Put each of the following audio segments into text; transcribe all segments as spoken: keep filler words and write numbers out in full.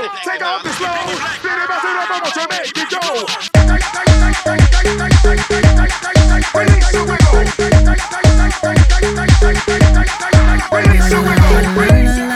take off the slow. Viene basura, vamos a make it go. Release the wiggle. Release the wiggle. Release the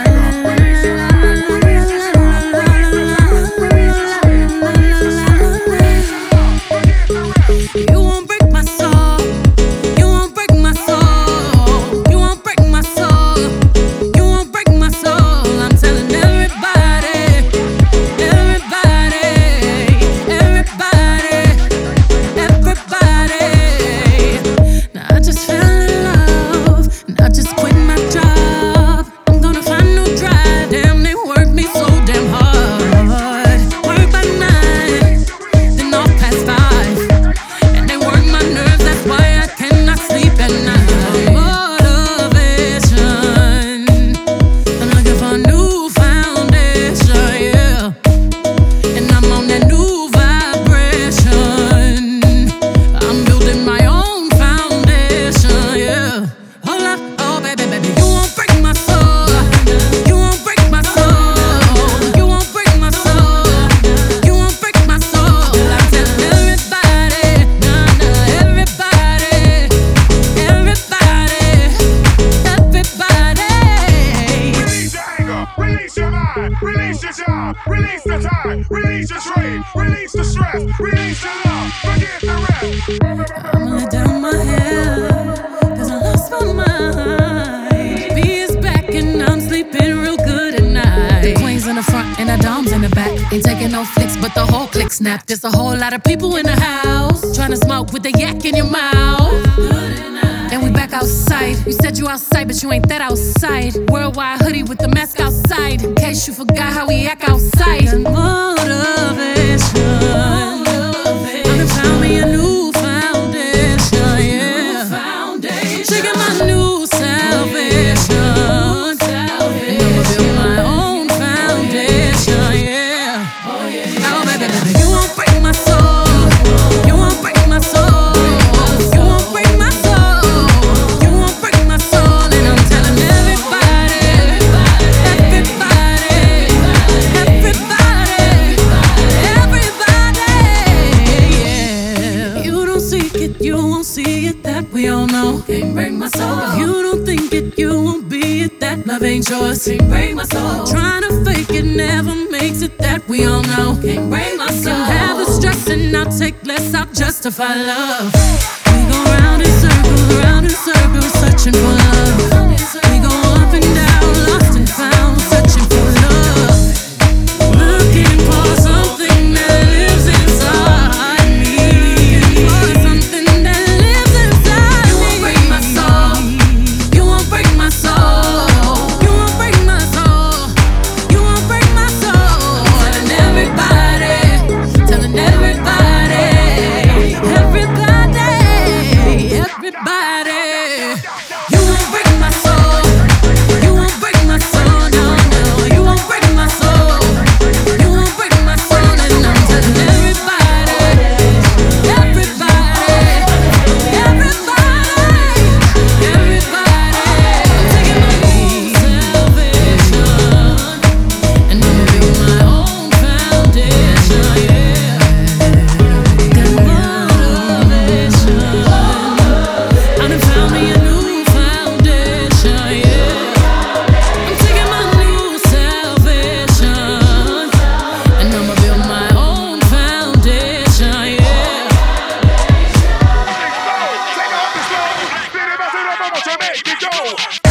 Release the time, release the strain, release the stress, release the love, forget the rest. I'ma let down my hair, cause I lost my mind. B is back and I'm sleeping real good at night. The queen's in the front and the dom's in the back. Ain't taking no flicks, but the whole click snap. There's a whole lot of people in the house, trying to smoke with the yak in your mouth. And we back outside. You said you outside, but you ain't that outside. Worldwide hoodie with the mask outside, in case you forgot how we act outside. And motivation, I done found me a new foundation, yeah. Shaking my new salvation, and I'ma build my own foundation, yeah. Oh baby, baby, you won't break my soul. You won't break my soul. You won't break my soul. You won't break my soul. And I'm telling everybody, everybody, everybody, everybody, yeah. You don't seek it, you won't see it, that we all know. Can't break my soul. If you don't think it, you won't be it, that love ain't yours. Can't break my soul. Trying to fake it never makes it, that we all know. Can't break my soul. Can have the stress and I'll take less, I'll justify love. We go round in circles, round in circles, searching for love. We go up and down, lost and found, searching for love. Looking for something that lives inside me. For something that lives inside me. You won't break my soul. You won't break my soul. You won't break my soul. You won't break my soul. Telling everybody, telling everybody, everybody, everybody. You won't break my soul. You won't break my soul. No, no. You won't break my soul. You won't break my soul. And I'm telling everybody, everybody, everybody, everybody. I'm taking my own salvation, and I'ma build my own foundation, yeah. Got motivation. I done found me a new foundation, yeah. I'm taking my new salvation, and I'ma build my own foundation, yeah. Take off the slow. Viene basura, vamos a make it go.